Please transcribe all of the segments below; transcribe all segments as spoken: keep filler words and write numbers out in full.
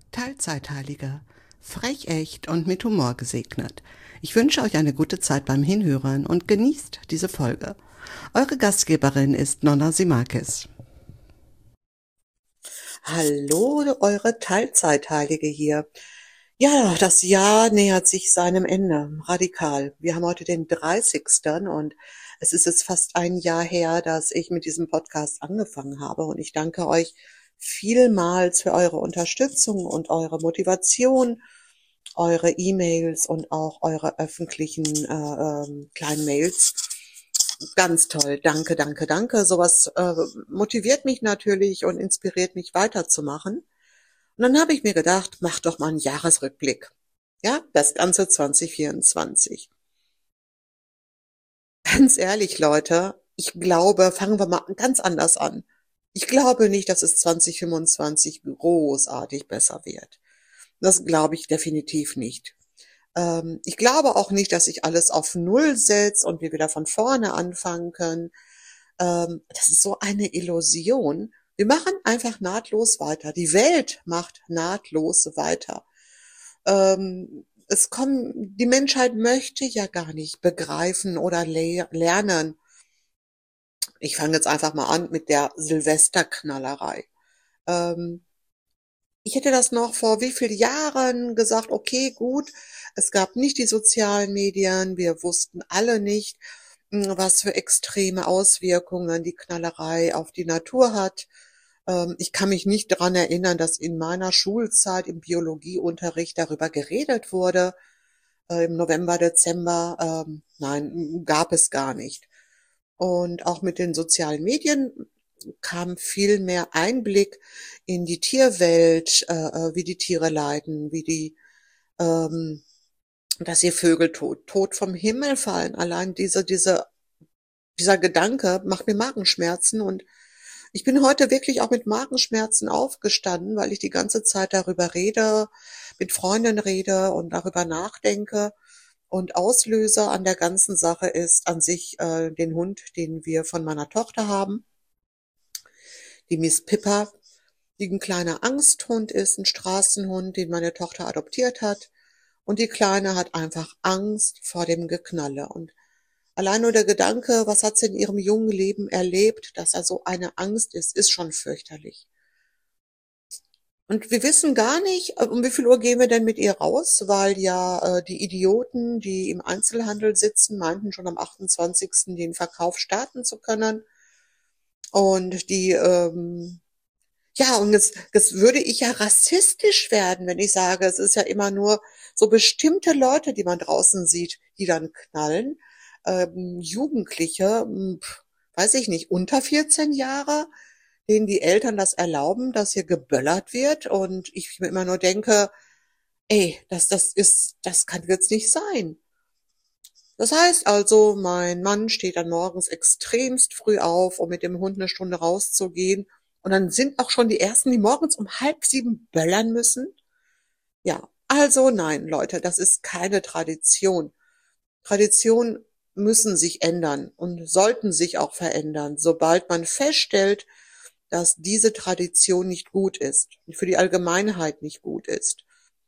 Teilzeitheiliger. Frech, echt und mit Humor gesegnet. Ich wünsche euch eine gute Zeit beim Hinhören und genießt diese Folge. Eure Gastgeberin ist Nonna Simakis. Hallo, eure Teilzeitheilige hier. Ja, das Jahr nähert sich seinem Ende, radikal. Wir haben heute den dreißigsten und es ist jetzt fast ein Jahr her, dass ich mit diesem Podcast angefangen habe und ich danke euch vielmals für eure Unterstützung und eure Motivation, eure E-Mails und auch eure öffentlichen äh, ähm, kleinen Mails. Ganz toll, danke, danke, danke. Sowas äh, motiviert mich natürlich und inspiriert mich weiterzumachen. Und dann habe ich mir gedacht, mach doch mal einen Jahresrückblick. Ja, das ganze zwanzig vierundzwanzig. Ganz ehrlich, Leute, ich glaube, fangen wir mal ganz anders an. Ich glaube nicht, dass es zwanzig fünfundzwanzig großartig besser wird. Das glaube ich definitiv nicht. Ähm, ich glaube auch nicht, dass sich alles auf Null setzt und wir wieder von vorne anfangen können. Ähm, das ist so eine Illusion. Wir machen einfach nahtlos weiter. Die Welt macht nahtlos weiter. Ähm, es kommen, die Menschheit möchte ja gar nicht begreifen oder le lernen. Ich fange jetzt einfach mal an mit der Silvesterknallerei. Ähm, Ich hätte das noch vor wie vielen Jahren gesagt, okay, gut, es gab nicht die sozialen Medien, wir wussten alle nicht, mh, was für extreme Auswirkungen die Knallerei auf die Natur hat. Ähm, ich kann mich nicht daran erinnern, dass in meiner Schulzeit im Biologieunterricht darüber geredet wurde, äh, im November, Dezember. Ähm, nein, gab es gar nicht. Und auch mit den sozialen Medien kam viel mehr Einblick in die Tierwelt, äh, äh, wie die Tiere leiden, wie die, ähm, dass ihr Vögel tot, tot vom Himmel fallen. Allein diese, diese, dieser Gedanke macht mir Magenschmerzen und ich bin heute wirklich auch mit Magenschmerzen aufgestanden, weil ich die ganze Zeit darüber rede, mit Freunden rede und darüber nachdenke. Und Auslöser an der ganzen Sache ist an sich äh, den Hund, den wir von meiner Tochter haben, die Miss Pippa, die ein kleiner Angsthund ist, ein Straßenhund, den meine Tochter adoptiert hat. Und die Kleine hat einfach Angst vor dem Geknalle. Und allein nur der Gedanke, was hat sie in ihrem jungen Leben erlebt, dass er so eine Angst ist, ist schon fürchterlich. Und wir wissen gar nicht, äh, um wie viel Uhr gehen wir denn mit ihr raus, weil ja äh, die Idioten, die im Einzelhandel sitzen, meinten schon am achtundzwanzigsten den Verkauf starten zu können. Und die, ähm, ja, und jetzt, jetzt würde ich ja rassistisch werden, wenn ich sage, es ist ja immer nur so bestimmte Leute, die man draußen sieht, die dann knallen. Ähm, Jugendliche, hm, pf, weiß ich nicht, unter vierzehn Jahre, denen die Eltern das erlauben, dass hier geböllert wird. Und ich mir immer nur denke, ey, das, das ist, das kann jetzt nicht sein. Das heißt also, mein Mann steht dann morgens extremst früh auf, um mit dem Hund eine Stunde rauszugehen. Und dann sind auch schon die ersten, die morgens um halb sieben böllern müssen. Ja, also nein, Leute, das ist keine Tradition. Traditionen müssen sich ändern und sollten sich auch verändern, sobald man feststellt, dass diese Tradition nicht gut ist und für die Allgemeinheit nicht gut ist.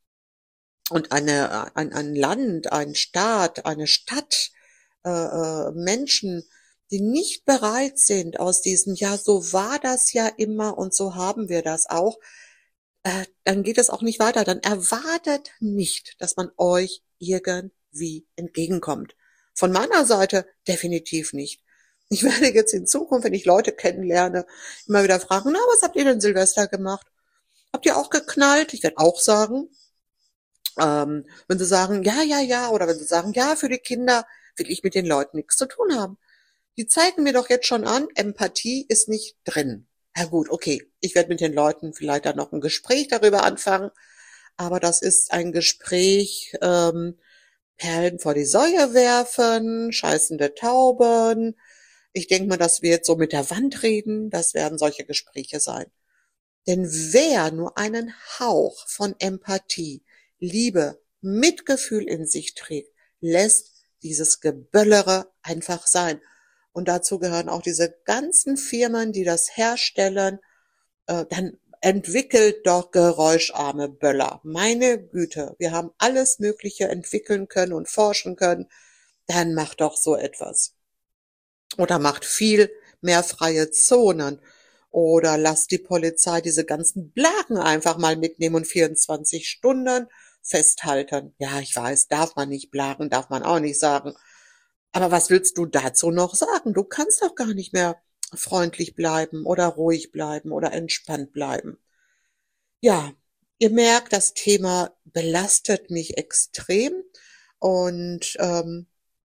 Und eine, ein, ein Land, ein Staat, eine Stadt, äh, äh, Menschen, die nicht bereit sind aus diesem, ja, so war das ja immer und so haben wir das auch, äh, dann geht es auch nicht weiter. Dann erwartet nicht, dass man euch irgendwie entgegenkommt. Von meiner Seite definitiv nicht. Ich werde jetzt in Zukunft, wenn ich Leute kennenlerne, immer wieder fragen, na, was habt ihr denn Silvester gemacht? Habt ihr auch geknallt? Ich werde auch sagen, ähm, wenn sie sagen, ja, ja, ja, oder wenn sie sagen, ja, für die Kinder will ich mit den Leuten nichts zu tun haben. Die zeigen mir doch jetzt schon an, Empathie ist nicht drin. Ja gut, okay, ich werde mit den Leuten vielleicht dann noch ein Gespräch darüber anfangen, aber das ist ein Gespräch, ähm, Perlen vor die Säue werfen, scheißende Tauben. Ich denke mal, dass wir jetzt so mit der Wand reden, das werden solche Gespräche sein. Denn wer nur einen Hauch von Empathie, Liebe, Mitgefühl in sich trägt, lässt dieses Geböllere einfach sein. Und dazu gehören auch diese ganzen Firmen, die das herstellen. Äh, dann entwickelt doch geräuscharme Böller. Meine Güte, wir haben alles Mögliche entwickeln können und forschen können. Dann macht doch so etwas. Oder macht viel mehr freie Zonen. Oder lasst die Polizei diese ganzen Blagen einfach mal mitnehmen und vierundzwanzig Stunden festhalten. Ja, ich weiß, darf man nicht blagen, darf man auch nicht sagen. Aber was willst du dazu noch sagen? Du kannst doch gar nicht mehr freundlich bleiben oder ruhig bleiben oder entspannt bleiben. Ja, ihr merkt, das Thema belastet mich extrem und ähm,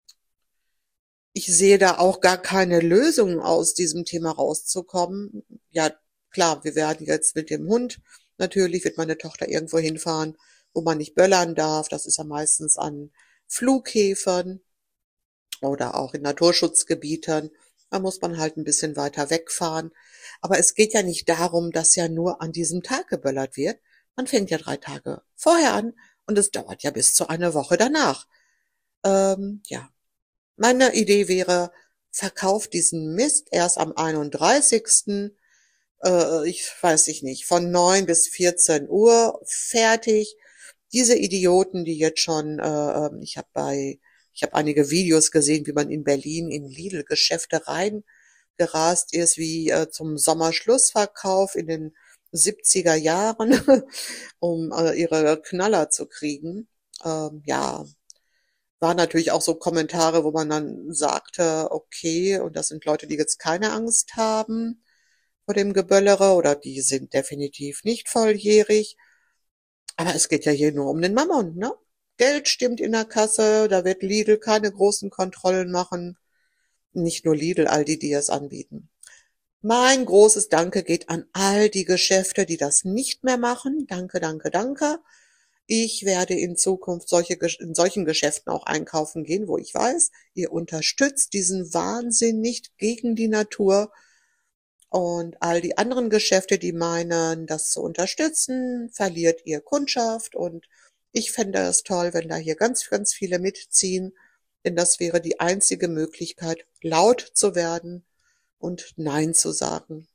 ich sehe da auch gar keine Lösung aus diesem Thema rauszukommen. Ja, klar, wir werden jetzt mit dem Hund, natürlich wird meine Tochter irgendwo hinfahren, wo man nicht böllern darf. Das ist ja meistens an Flughäfen oder auch in Naturschutzgebieten. Da muss man halt ein bisschen weiter wegfahren. Aber es geht ja nicht darum, dass ja nur an diesem Tag geböllert wird. Man fängt ja drei Tage vorher an und es dauert ja bis zu eine Woche danach. Ähm, ja, meine Idee wäre, verkauft diesen Mist erst am einunddreißigsten Äh, ich weiß ich nicht, von neun bis vierzehn Uhr fertig. Diese Idioten, die jetzt schon, äh, ähm, ich habe bei, ich habe einige Videos gesehen, wie man in Berlin in Lidl-Geschäfte reingerast ist, wie äh, zum Sommerschlussverkauf in den siebziger Jahren, um äh, ihre Knaller zu kriegen. Ähm, ja, waren natürlich auch so Kommentare, wo man dann sagte, okay, und das sind Leute, die jetzt keine Angst haben vor dem Geböllere oder die sind definitiv nicht volljährig. Aber es geht ja hier nur um den Mammon, ne? Geld stimmt in der Kasse, da wird Lidl keine großen Kontrollen machen. Nicht nur Lidl, all die, die es anbieten. Mein großes Danke geht an all die Geschäfte, die das nicht mehr machen. Danke, danke, danke. Ich werde in Zukunft solche, in solchen Geschäften auch einkaufen gehen, wo ich weiß, ihr unterstützt diesen Wahnsinn nicht gegen die Natur. Und all die anderen Geschäfte, die meinen, das zu unterstützen, verliert ihr Kundschaft. Und ich fände es toll, wenn da hier ganz, ganz viele mitziehen, denn das wäre die einzige Möglichkeit, laut zu werden und Nein zu sagen.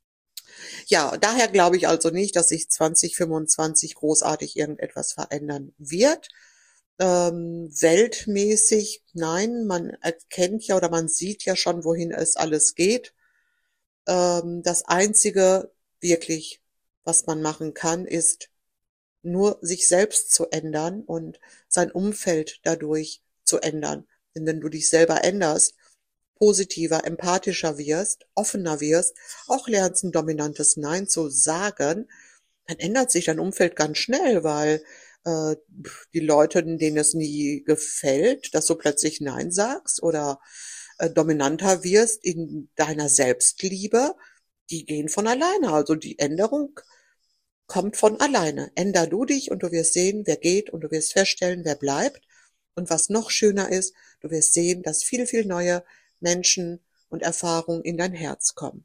Ja, daher glaube ich also nicht, dass sich zwanzig fünfundzwanzig großartig irgendetwas verändern wird. Ähm, weltmäßig, nein, man erkennt ja oder man sieht ja schon, wohin es alles geht. Ähm, das Einzige wirklich, was man machen kann, ist nur sich selbst zu ändern und sein Umfeld dadurch zu ändern. Denn wenn du dich selber änderst, positiver, empathischer wirst, offener wirst, auch lernst ein dominantes Nein zu sagen, dann ändert sich dein Umfeld ganz schnell, weil äh, die Leute, denen es nie gefällt, dass du plötzlich Nein sagst oder äh, dominanter wirst in deiner Selbstliebe, die gehen von alleine. Also die Änderung kommt von alleine. Änder du dich und du wirst sehen, wer geht und du wirst feststellen, wer bleibt. Und was noch schöner ist, du wirst sehen, dass viel, viel neue Menschen und Erfahrungen in dein Herz kommen.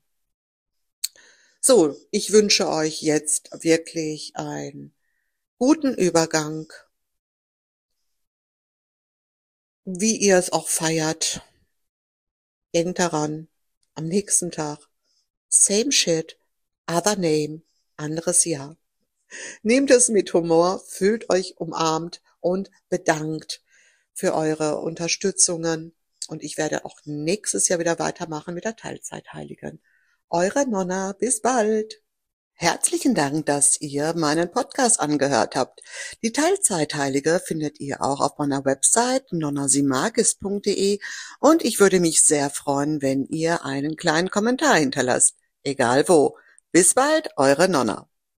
So, ich wünsche euch jetzt wirklich einen guten Übergang, wie ihr es auch feiert. Denkt daran, am nächsten Tag, same shit, other name, anderes Jahr. Nehmt es mit Humor, fühlt euch umarmt und bedankt für eure Unterstützungen. Und ich werde auch nächstes Jahr wieder weitermachen mit der Teilzeitheiligen. Eure Nonna, bis bald. Herzlichen Dank, dass ihr meinen Podcast angehört habt. Die Teilzeitheilige findet ihr auch auf meiner Website nonna simagis punkt de und ich würde mich sehr freuen, wenn ihr einen kleinen Kommentar hinterlasst. Egal wo. Bis bald, eure Nonna.